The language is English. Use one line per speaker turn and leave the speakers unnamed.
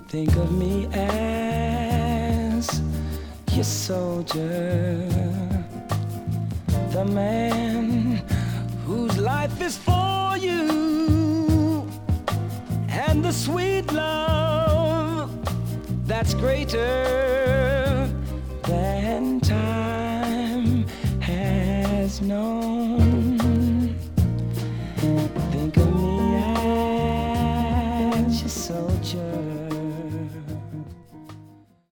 Think of me as your soldier, the man whose life is for you, and the sweet love that's greater than time has known.